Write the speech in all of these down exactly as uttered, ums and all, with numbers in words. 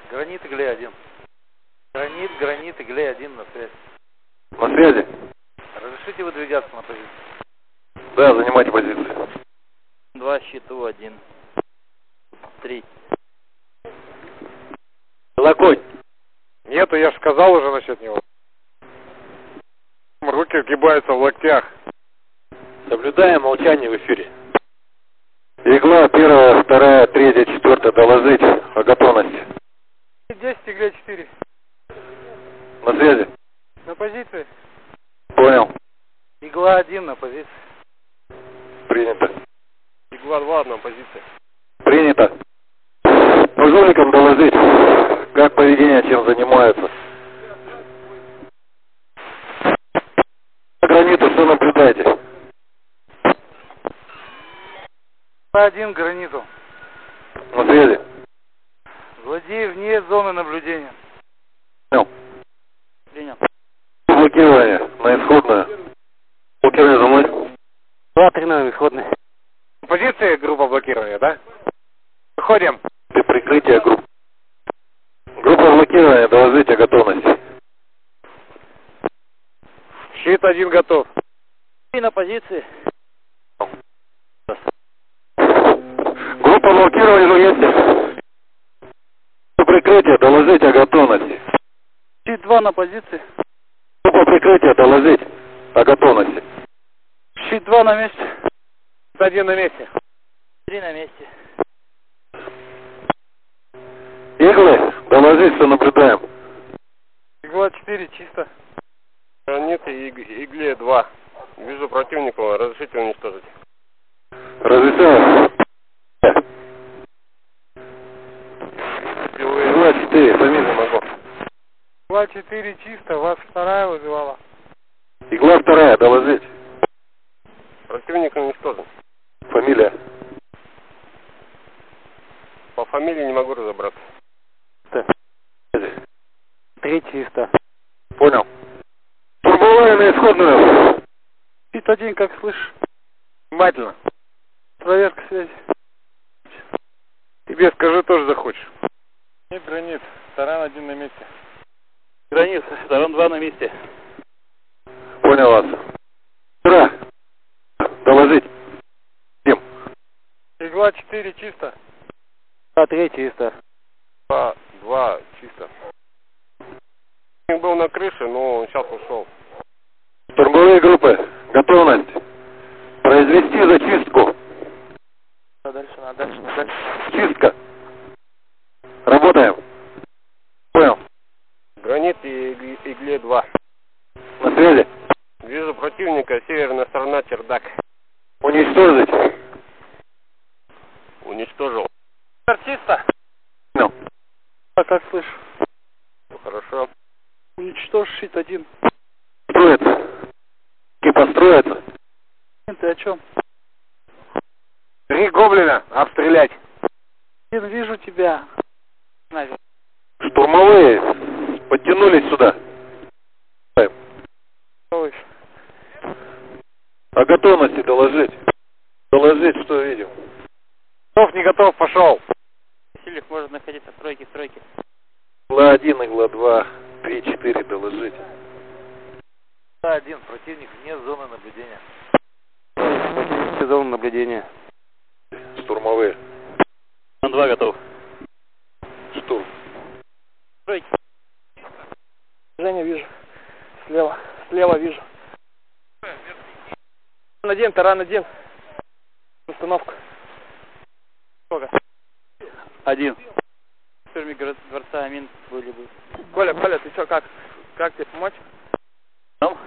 Гранит и Глей один. Гранит, гранит и Глей один на связи. На связи? Разрешите выдвигаться на позицию? Да, занимайте позицию. Два, счету один. Три. Локонь. Нету, я же сказал уже насчет него. Руки вгибаются в локтях. Соблюдаем молчание в эфире. Игла первая, вторая, третья, четвертая. Доложить о готовности. десять, Игля четыре. На связи. На позиции. Понял. Игла один на позиции. Принято. Игла два на позиции. Принято. По жуликам доложить, как поведение, чем занимаются. По границу что наблюдаете? Один граниту. На связи. Злодей вне зоны наблюдения. Понял. Принял. Блокирование на исходную. Блокирование за мной. два, три на исходной. Позиции группа блокирования, да? Выходим. При прикрытии групп. Группа блокирования, доложить о готовности. Щит один готов. И на позиции. Группа блокирования на месте. При прикрытии, доложить о готовности. Щит два на позиции. Группа прикрытия, доложить о готовности. Щит два на месте. Один на месте. Три на месте. Иглы, доложить, что наблюдаем. Игла четыре, чисто. Гранит и Игле два. Вижу противника, разрешите уничтожить. Разрешаю. Игла четыре, фамилию могу. Игла четыре, чисто. Вас вторая вызывала. Игла вторая, доложить. Противник уничтожен. Фамилия. По фамилии не могу разобраться. Три, чисто. Понял. Турбовая на исходную. Щит один, как слышишь. Внимательно. Проверка связи. Тебе скажи, тоже захочешь. Нет, гранит. Таран один на месте. Гранит, Таран два на месте. Понял вас. Ура. Доложить. Всем. Игла четыре, чисто. Два, три, чисто. Два, два, чисто. Он был на крыше, но он сейчас ушел. Штурмовые группы. Готовность. Произвести зачистку. Дальше, на дальше, на дальше. Чистка. Работаем. Понял. Гранит и Иг- Игле два. На связи. Вижу противника, северная сторона, чердак. Уничтожить. Уничтожил. Чисто. Понял. А как слышишь? Ну, хорошо. Уничтожь щит один. Строится. И построится. Ты о чем? Три гоблина. Обстрелять. Блин, вижу тебя. Штурмовые. Подтянулись сюда. О готовности доложить. Доложить, что видим. Готов, не готов, пошел. Сильных может находиться в тройке, в тройке. Игла один, игла два, три, четыре, доложить. Один, противник вне зоны наблюдения. Зона наблюдения. Штурмовые. Он два готов. Штурм. Тройки. Женя вижу. Слева. Слева вижу. Таран один, таран один. Установка. Сколько? Один. Штурме дворца Амин были бы. Коля, Коля, ты что, как? Как тебе помочь? Там?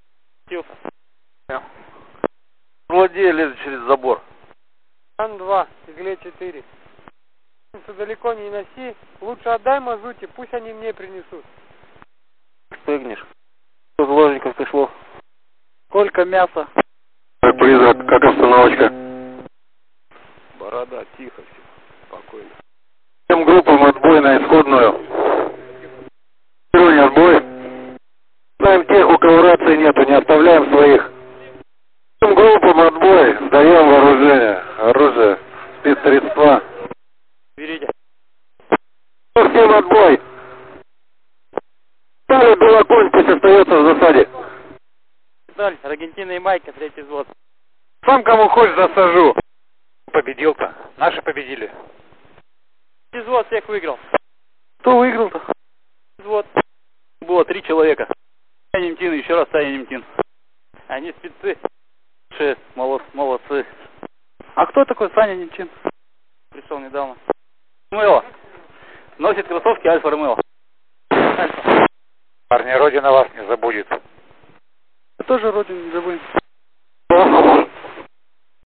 Злодей лезет через забор. Ан два, Игле четыре. Далеко не носи. Лучше отдай мазуте, пусть они мне принесут. Спрыгнешь. Что заложников пришло? Сколько мяса? Как призрак, как обстановочка. Борода, тихо все. Спокойно. Всем группам отбой на исходную. Первый отбой. Знаем тех, у кого рации нету, не оставляем своих. Всем группам отбой. Сдаем вооружение. Оружие, спецсредства. Берите. Всем Даем отбой. Старый Белоконь пусть остается в засаде. Аргентина и Майка, третий взвод. Сам кому хочешь засажу. Победил-то. Наши победили. Третий взвод всех выиграл. Кто выиграл-то? Взвод. Было три человека. Саня Немтин, еще раз Саня Немтин. Они спецы. Шесть, молодцы. А кто такой Саня Немтин? Пришел недавно. Ромео. Носит кроссовки Альфа Ромео. Альфа. Парни, Родина вас не забудет. Тоже Родину не забудем.